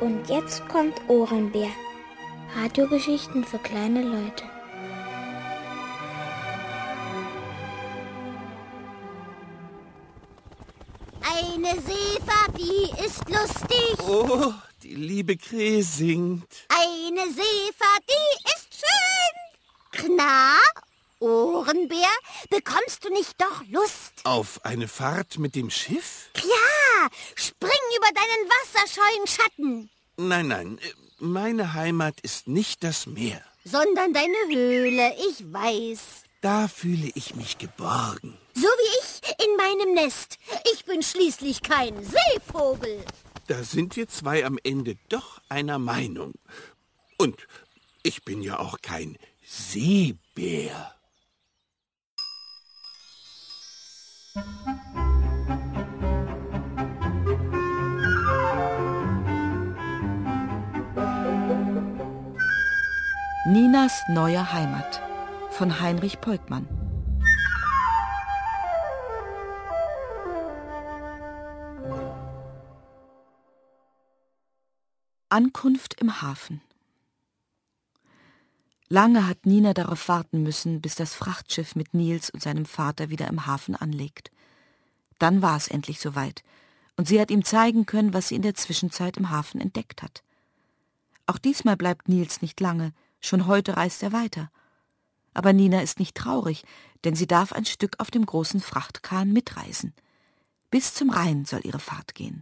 Und jetzt kommt Ohrenbär. Radiogeschichten für kleine Leute. Eine Seefahrt, die ist lustig. Oh, die liebe Krähe singt. Eine Seefahrt, die ist schön. Na, Ohrenbär, bekommst du nicht doch Lust? Auf eine Fahrt mit dem Schiff? Ja, spring über deinen wasserscheuen Schatten. Nein, meine Heimat ist nicht das Meer. Sondern deine Höhle, ich weiß. Da fühle ich mich geborgen. So wie ich in meinem Nest. Ich bin schließlich kein Seevogel. Da sind wir zwei am Ende doch einer Meinung. Und ich bin ja auch kein Seebär. Ninas neue Heimat von Heinrich Peukmann. Ankunft im Hafen. Lange hat Nina darauf warten müssen, bis das Frachtschiff mit Nils und seinem Vater wieder im Hafen anlegt. Dann war es endlich soweit, und sie hat ihm zeigen können, was sie in der Zwischenzeit im Hafen entdeckt hat. Auch diesmal bleibt Nils nicht lange, schon heute reist er weiter. Aber Nina ist nicht traurig, denn sie darf ein Stück auf dem großen Frachtkahn mitreisen. Bis zum Rhein soll ihre Fahrt gehen.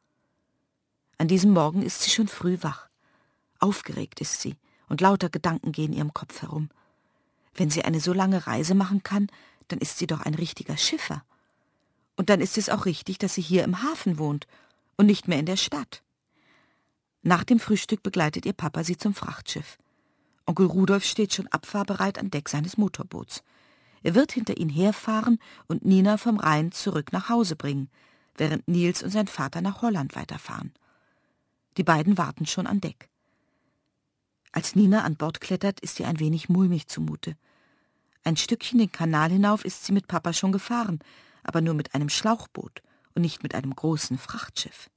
An diesem Morgen ist sie schon früh wach. Aufgeregt ist sie, und lauter Gedanken gehen ihrem Kopf herum. Wenn sie eine so lange Reise machen kann, dann ist sie doch ein richtiger Schiffer. Und dann ist es auch richtig, dass sie hier im Hafen wohnt und nicht mehr in der Stadt. Nach dem Frühstück begleitet ihr Papa sie zum Frachtschiff. Onkel Rudolf steht schon abfahrbereit an Deck seines Motorboots. Er wird hinter ihn herfahren und Nina vom Rhein zurück nach Hause bringen, während Nils und sein Vater nach Holland weiterfahren. Die beiden warten schon an Deck. Als Nina an Bord klettert, ist ihr ein wenig mulmig zumute. Ein Stückchen den Kanal hinauf ist sie mit Papa schon gefahren, aber nur mit einem Schlauchboot und nicht mit einem großen Frachtschiff.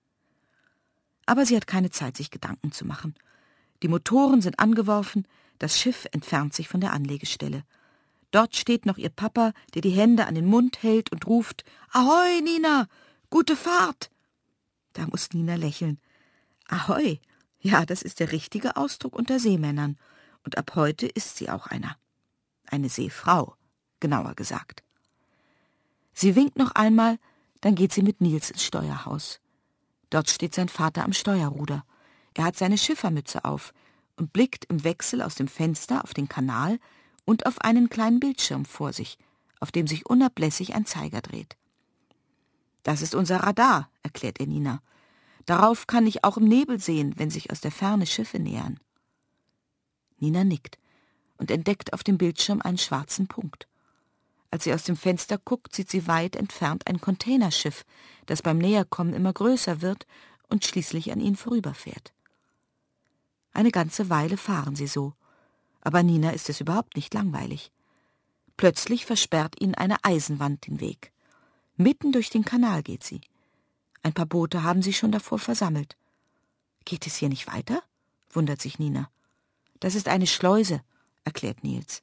Aber sie hat keine Zeit, sich Gedanken zu machen. Die Motoren sind angeworfen, das Schiff entfernt sich von der Anlegestelle. Dort steht noch ihr Papa, der die Hände an den Mund hält und ruft: »Ahoi, Nina! Gute Fahrt!« Da muss Nina lächeln. Ahoi, ja, das ist der richtige Ausdruck unter Seemännern. Und ab heute ist sie auch einer. Eine Seefrau, genauer gesagt. Sie winkt noch einmal, dann geht sie mit Nils ins Steuerhaus. Dort steht sein Vater am Steuerruder. Er hat seine Schiffermütze auf und blickt im Wechsel aus dem Fenster auf den Kanal und auf einen kleinen Bildschirm vor sich, auf dem sich unablässig ein Zeiger dreht. »Das ist unser Radar«, erklärt er Nina. »Darauf kann ich auch im Nebel sehen, wenn sich aus der Ferne Schiffe nähern.« Nina nickt und entdeckt auf dem Bildschirm einen schwarzen Punkt. Als sie aus dem Fenster guckt, sieht sie weit entfernt ein Containerschiff, das beim Näherkommen immer größer wird und schließlich an ihnen vorüberfährt. Eine ganze Weile fahren sie so, aber Nina ist es überhaupt nicht langweilig. Plötzlich versperrt ihnen eine Eisenwand den Weg. Mitten durch den Kanal geht sie. Ein paar Boote haben sich schon davor versammelt. »Geht es hier nicht weiter?« wundert sich Nina. »Das ist eine Schleuse«, erklärt Nils.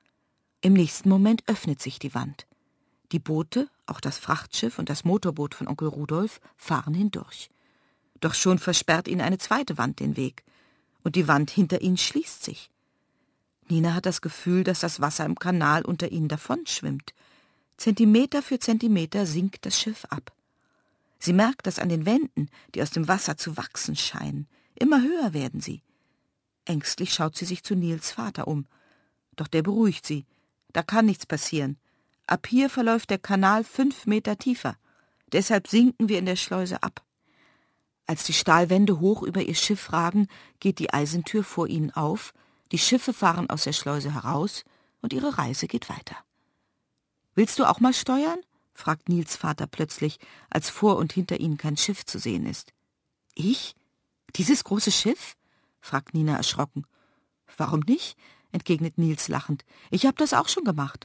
Im nächsten Moment öffnet sich die Wand. Die Boote, auch das Frachtschiff und das Motorboot von Onkel Rudolf, fahren hindurch. Doch schon versperrt ihnen eine zweite Wand den Weg. Und die Wand hinter ihnen schließt sich. Nina hat das Gefühl, dass das Wasser im Kanal unter ihnen davonschwimmt. Zentimeter für Zentimeter sinkt das Schiff ab. Sie merkt das an den Wänden, die aus dem Wasser zu wachsen scheinen. Immer höher werden sie. Ängstlich schaut sie sich zu Nils Vater um. Doch der beruhigt sie. Da kann nichts passieren. Ab hier verläuft der Kanal 5 Meter tiefer. Deshalb sinken wir in der Schleuse ab. Als die Stahlwände hoch über ihr Schiff ragen, geht die Eisentür vor ihnen auf, die Schiffe fahren aus der Schleuse heraus und ihre Reise geht weiter. »Willst du auch mal steuern?« fragt Nils Vater plötzlich, als vor und hinter ihnen kein Schiff zu sehen ist. »Ich? Dieses große Schiff?« fragt Nina erschrocken. »Warum nicht?« entgegnet Nils lachend. »Ich habe das auch schon gemacht.«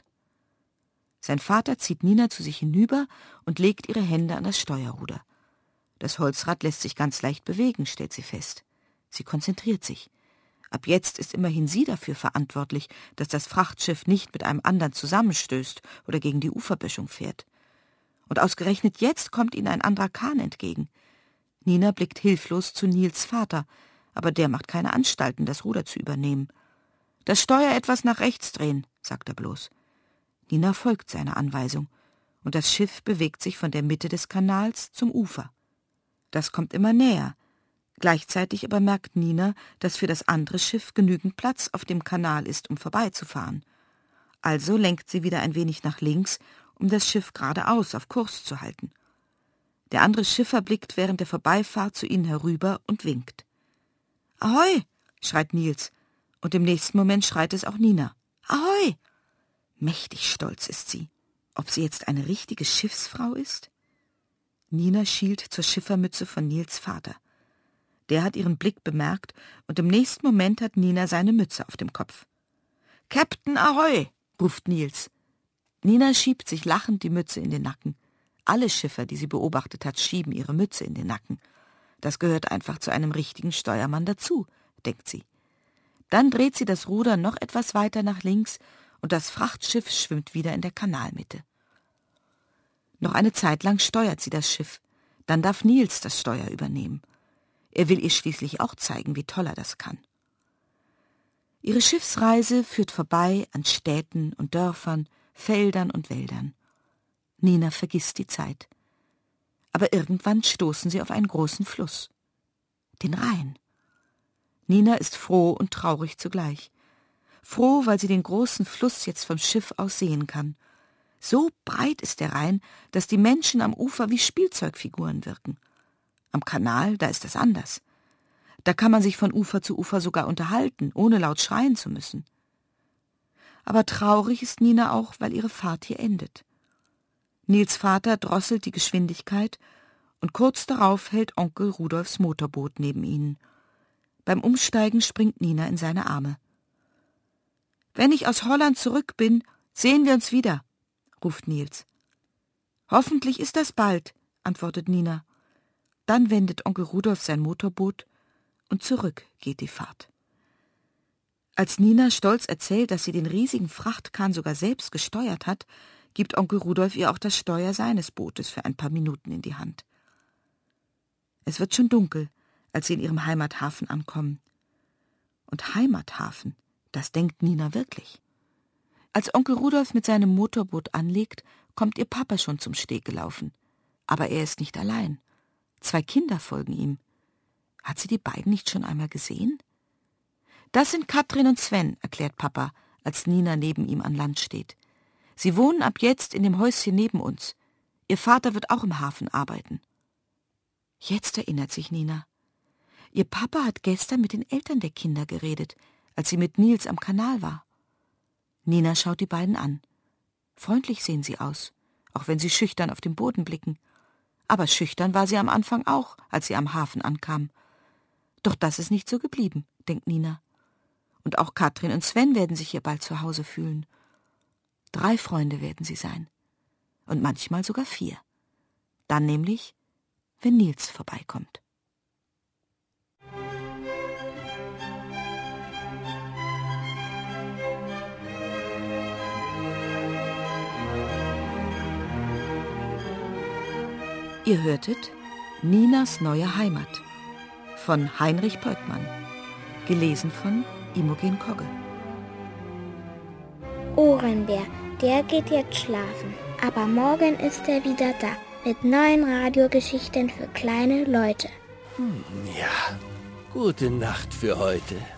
Sein Vater zieht Nina zu sich hinüber und legt ihre Hände an das Steuerruder. Das Holzrad lässt sich ganz leicht bewegen, stellt sie fest. Sie konzentriert sich. Ab jetzt ist immerhin sie dafür verantwortlich, dass das Frachtschiff nicht mit einem anderen zusammenstößt oder gegen die Uferböschung fährt. Und ausgerechnet jetzt kommt ihnen ein anderer Kahn entgegen. Nina blickt hilflos zu Niels Vater, aber der macht keine Anstalten, das Ruder zu übernehmen. »Das Steuer etwas nach rechts drehen«, sagt er bloß. Nina folgt seiner Anweisung, und das Schiff bewegt sich von der Mitte des Kanals zum Ufer. Das kommt immer näher. Gleichzeitig aber merkt Nina, dass für das andere Schiff genügend Platz auf dem Kanal ist, um vorbeizufahren. Also lenkt sie wieder ein wenig nach links, um das Schiff geradeaus auf Kurs zu halten. Der andere Schiffer blickt während der Vorbeifahrt zu ihnen herüber und winkt. »Ahoi«, schreit Niels, und im nächsten Moment schreit es auch Nina. »Ahoi!« Mächtig stolz ist sie. Ob sie jetzt eine richtige Schiffsfrau ist? Nina schielt zur Schiffermütze von Niels Vater. Der hat ihren Blick bemerkt, und im nächsten Moment hat Nina seine Mütze auf dem Kopf. »Captain Ahoi«, ruft Niels. Nina schiebt sich lachend die Mütze in den Nacken. Alle Schiffer, die sie beobachtet hat, schieben ihre Mütze in den Nacken. Das gehört einfach zu einem richtigen Steuermann dazu, denkt sie. Dann dreht sie das Ruder noch etwas weiter nach links, und das Frachtschiff schwimmt wieder in der Kanalmitte. Noch eine Zeit lang steuert sie das Schiff. Dann darf Niels das Steuer übernehmen. Er will ihr schließlich auch zeigen, wie toll er das kann. Ihre Schiffsreise führt vorbei an Städten und Dörfern, Feldern und Wäldern. Nina vergisst die Zeit. Aber irgendwann stoßen sie auf einen großen Fluss. Den Rhein. Nina ist froh und traurig zugleich. Froh, weil sie den großen Fluss jetzt vom Schiff aus sehen kann. So breit ist der Rhein, dass die Menschen am Ufer wie Spielzeugfiguren wirken. Am Kanal, da ist das anders. Da kann man sich von Ufer zu Ufer sogar unterhalten, ohne laut schreien zu müssen. Aber traurig ist Nina auch, weil ihre Fahrt hier endet. Niels Vater drosselt die Geschwindigkeit, und kurz darauf hält Onkel Rudolfs Motorboot neben ihnen. Beim Umsteigen springt Nina in seine Arme. »Wenn ich aus Holland zurück bin, sehen wir uns wieder«, ruft Niels. »Hoffentlich ist das bald«, antwortet Nina. Dann wendet Onkel Rudolf sein Motorboot, und zurück geht die Fahrt. Als Nina stolz erzählt, dass sie den riesigen Frachtkahn sogar selbst gesteuert hat, gibt Onkel Rudolf ihr auch das Steuer seines Bootes für ein paar Minuten in die Hand. Es wird schon dunkel, als sie in ihrem Heimathafen ankommen. Und Heimathafen, das denkt Nina wirklich. Als Onkel Rudolf mit seinem Motorboot anlegt, kommt ihr Papa schon zum Steg gelaufen. Aber er ist nicht allein. 2 Kinder folgen ihm. Hat sie die beiden nicht schon einmal gesehen? »Das sind Katrin und Sven«, erklärt Papa, als Nina neben ihm an Land steht. »Sie wohnen ab jetzt in dem Häuschen neben uns. Ihr Vater wird auch im Hafen arbeiten.« Jetzt erinnert sich Nina. Ihr Papa hat gestern mit den Eltern der Kinder geredet, als sie mit Niels am Kanal war. Nina schaut die beiden an. Freundlich sehen sie aus, auch wenn sie schüchtern auf den Boden blicken. Aber schüchtern war sie am Anfang auch, als sie am Hafen ankam. Doch das ist nicht so geblieben, denkt Nina. Und auch Katrin und Sven werden sich hier bald zu Hause fühlen. 3 Freunde werden sie sein. Und manchmal sogar 4. Dann nämlich, wenn Niels vorbeikommt. Ihr hörtet Ninas neue Heimat von Heinrich Peutmann, gelesen von Imogen Kogge. Ohrenbär, der geht jetzt schlafen. Aber morgen ist er wieder da mit neuen Radiogeschichten für kleine Leute. Ja, gute Nacht für heute.